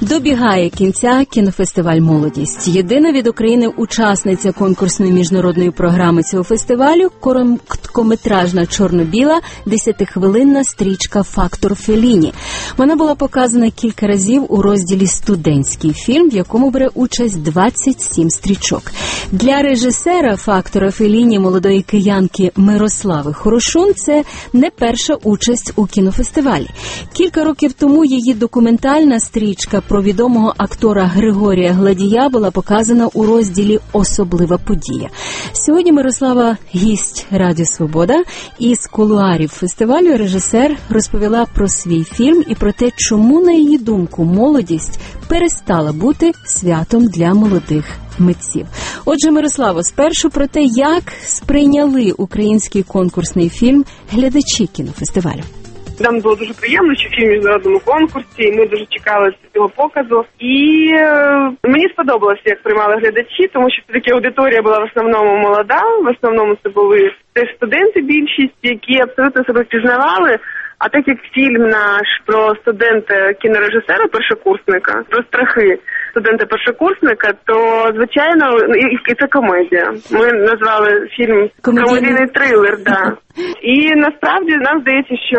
Добігає кінця кінофестиваль «Молодість». Єдина від України учасниця конкурсної міжнародної програми цього фестивалю – короткометражна чорно-біла 10-хвилинна стрічка «Фактор Фелліні». Вона була показана кілька разів у розділі «Студентський фільм», в якому бере участь 27 стрічок. Для режисера «Фактора Фелліні» молодої киянки Мирослави Хорошун це не перша участь у кінофестивалі. Кілька років тому її документальна стрічка про відомого актора Григорія Гладія була показана у розділі «Особлива подія». Сьогодні Мирослава – гість Радіо Свобода, і з кулуарів фестивалю режисер розповіла про свій фільм і про те, чому, на її думку, молодість перестала бути святом для молодих митців. Отже, Мирославо, спершу про те, як сприйняли український конкурсний фільм глядачі кінофестивалю. Нам було дуже приємно, що фільм в міжнародному конкурсі, і ми дуже чекали цього показу. І мені сподобалося, як приймали глядачі, тому що все-таки аудиторія була в основному молода, в основному це були теж студенти більшість, які абсолютно себе впізнавали. А так як фільм наш про студента-кінорежисера першокурсника, про страхи студента-першокурсника, то, звичайно, і це комедія. Ми назвали фільм «Комедійний трилер», да. І насправді нам здається, що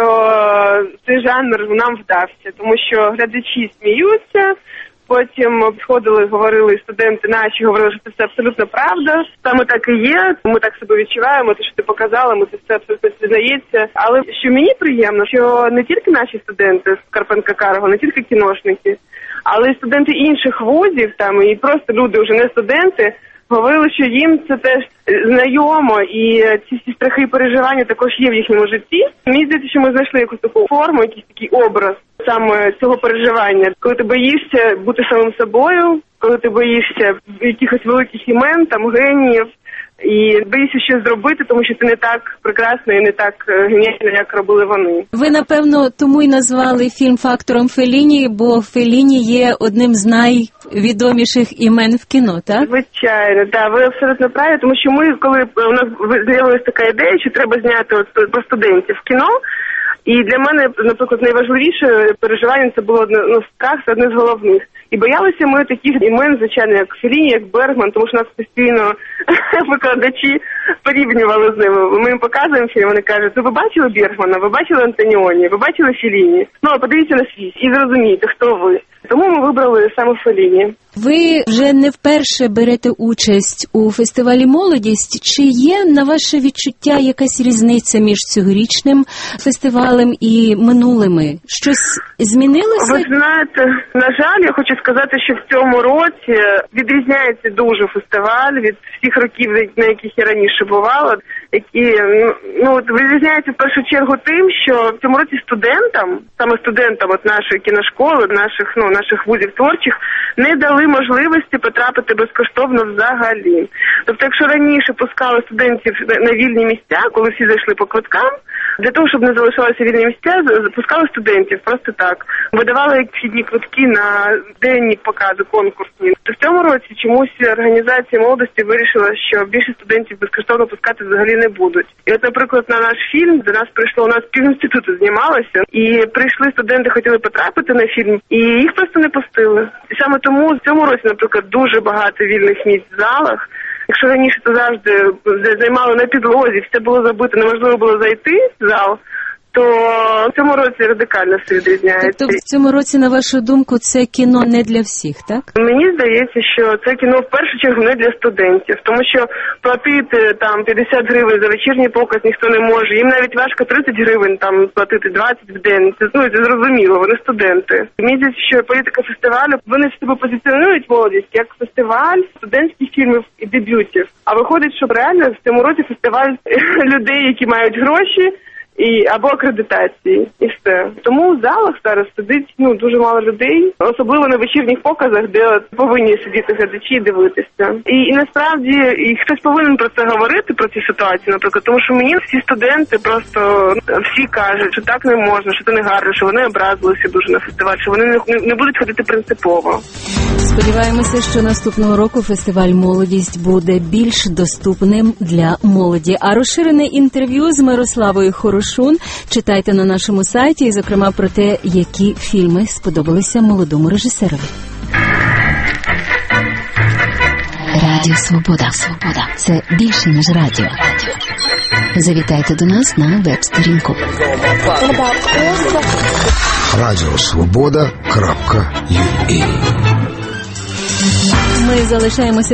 цей жанр нам вдався, тому що глядачі сміються. Потім підходили, говорили студенти наші, говорили, що це все абсолютно правда. Саме так і є, ми так себе відчуваємо, те, що ти показала, ми це все абсолютно зізнається. Але що мені приємно, що не тільки наші студенти з Карпенка-Карго, не тільки кіношники, але й студенти інших вузів, там, і просто люди, вже не студенти, говорили, що їм це теж знайомо, і ці всі страхи і переживання також є в їхньому житті. Мені здається, що ми знайшли якусь таку форму, якийсь такий образ саме цього переживання. Коли ти боїшся бути самим собою, коли ти боїшся якихось великих імен, там, геніїв, і боїшся щось зробити, тому що ти не так прекрасна і не так геніальна, як робили вони. Ви, напевно, тому й назвали фільм «Фактором Фелліні», бо Фелліні є одним з найвідоміших імен в кіно, так? Звичайно, так, ви абсолютно праві, тому що ми, коли у нас з'явилася така ідея, що треба зняти от про студентів кіно, і для мене, наприклад, найважливіше переживання це було страх, це одне з головних. І боялися ми таких імен, звичайно, як Фелліні, як Бергман, тому що нас постійно викладачі порівнювали з ними. Ми їм показуємо фільм, вони кажуть, ви бачили Бергмана, ви бачили Антоніоні, ви бачили Фелліні? Ну, а подивіться на світ і зрозумійте, хто ви. Тому ми вибрали саме Фелліні. Ви вже не вперше берете участь у фестивалі «Молодість». Чи є, на ваше відчуття, якась різниця між цьогорічним фестивалем і минулими? Щось змінилося? Ви знаєте, на жаль, я хочу сказати, що в цьому році відрізняється дуже фестиваль від всіх років, на яких я раніше бувала, які, відрізняється в першу чергу тим, що в цьому році саме студентам от нашої кіношколи, наших вузів творчих, не дали можливості потрапити безкоштовно взагалі. Тобто, якщо раніше пускали студентів на вільні місця, коли всі зайшли по квиткам, для того, щоб не залишалися вільні місця, пускали студентів просто так. Видавали вхідні квитки на денні покази конкурсні. В цьому році чомусь організація молодості вирішила, що більше студентів безкоштовно пускати взагалі не будуть. І от, наприклад, на наш фільм до нас прийшло, у нас півінституту знімалося, і прийшли студенти, хотіли потрапити на фільм, і їх просто не пустили. І саме тому в цьому році, наприклад, дуже багато вільних місць в залах. Якщо раніше то завжди займали на підлозі, все було забито, неможливо було зайти в зал, то в цьому році радикально все відрізняється. Тобто в цьому році, на вашу думку, це кіно не для всіх, так? Мені здається, що це кіно в першу чергу не для студентів, тому що платити там 50 гривень за вечірній показ ніхто не може. Їм навіть важко 30 гривень там платити, 20 в день. Це зрозуміло, вони студенти. Мені здається, що політика фестивалю, вони ж себе позиціонують молодість як фестиваль студентських фільмів і дебютів. А виходить, що реально в цьому році фестиваль людей, які мають гроші, або акредитації, і все. Тому в залах зараз сидить дуже мало людей, особливо на вечірніх показах, де повинні сидіти глядачі і дивитися. І насправді хтось повинен про це говорити, про ці ситуації, наприклад, тому що мені всі студенти просто всі кажуть, що так не можна, що це не гарно, що вони образилися дуже на фестиваль, що вони не будуть ходити принципово. Сподіваємося, що наступного року фестиваль «Молодість» буде більш доступним для молоді. А розширене інтерв'ю з Мирославою Хорошун читайте на нашому сайті, і, зокрема, про те, які фільми сподобалися молодому режисерові. Радіо Свобода. Це більше, ніж радіо. Завітайте до нас на веб-сторінку. Радіосвобода.ua. Ми залишаємося